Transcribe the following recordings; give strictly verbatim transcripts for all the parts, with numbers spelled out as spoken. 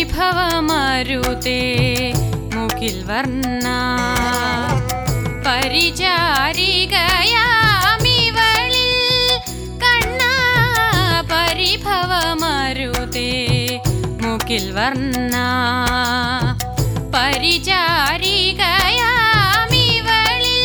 പരിഭവമരുതേ മുകിൽ വർണ്ണ പരിചാരികയാമിവളിൽ കണ്ണാ പരിഭവമരുതേ മുകിൽ വർണ്ണ പരിചാരികയാമിവളിൽ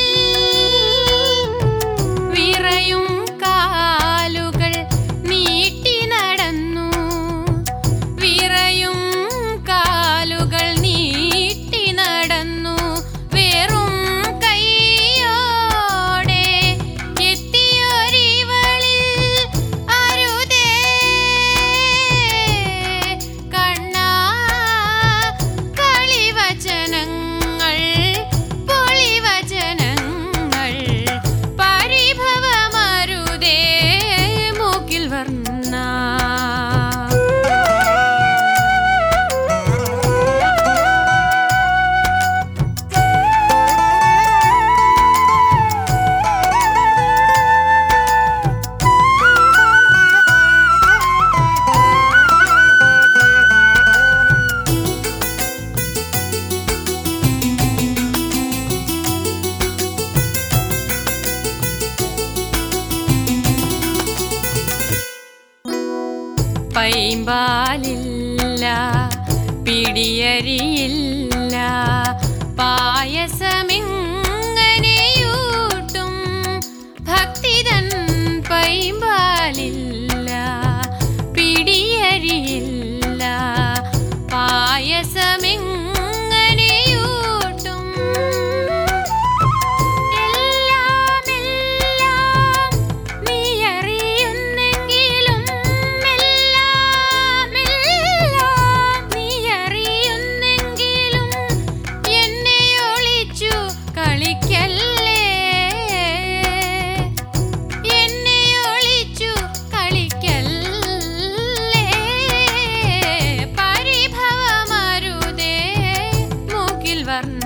വിറയും കാലുകൾ നീട്ടി നടന്നു വിറയും കാലുകൾ നീട്ടി നടന്നു വെറും കൈയോടെ എത്തിയൊരിവളിൽ അരുതേ കണ്ണാ കളിവചനങ്ങൾ പൊളിവചനങ്ങൾ പരിഭവമരുതേ മുകിൽ വർണ്ണ പൈമ്പാലില്ല പിടിയരിയില്ല പായസമെങ്ങനെയൂട്ടും ഭക്തിതൻ പൈമ്പാലില്ല പിടിയരിയില്ല പായസമെങ്ങനെയൂട്ടും എല്ലാം എല്ലാം നീ അറിയുന്നെങ്കിലും എല്ലാം എല്ലാം നീ അറിയുന്നെങ്കിലും എന്നെ ഒളിച്ചു കളിക്കല്ലേ എന്നെ ഒളിച്ചു കളിക്കല്ലേ പരിഭവമരുതേ മുകിൽ വർണ്ണ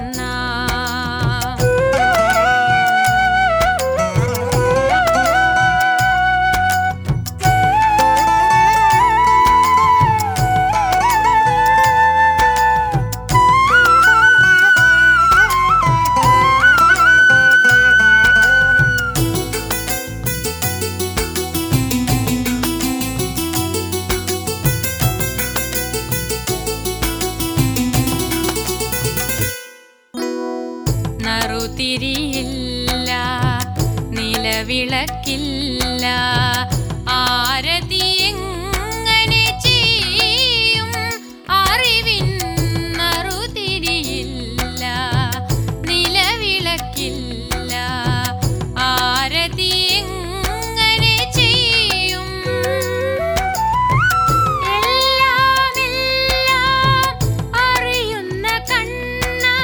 നറുതിരിയില്ല നിലവിളക്കില്ല ആരതി എങ്ങനെ ചെയ്യും അറിവിൻ നറുതിരിയില്ല നിലവിളക്കില്ല ആരതി എങ്ങനെ ചെയ്യും എല്ലാം എല്ലാം അറിയുന്ന കണ്ണാ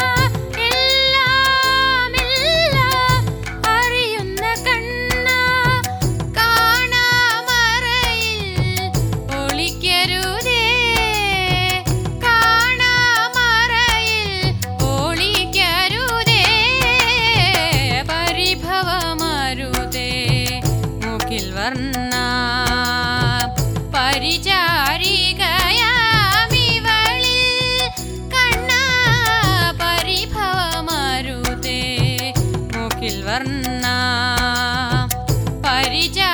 എല്ലാം എല്ലാം അറിയുന്ന കണ്ണാ കാണാമറയിൽ ഒളിക്കരുതേ കാണാമറയിൽ ഒളിക്കരുതേ പരിഭവമരുതേ മുകിൽ വർണ്ണ പരിചാരികയാമിവളിൽ കണ്ണാ പരിഭവമരുതേ മുകിൽ വർണ്ണ പരിച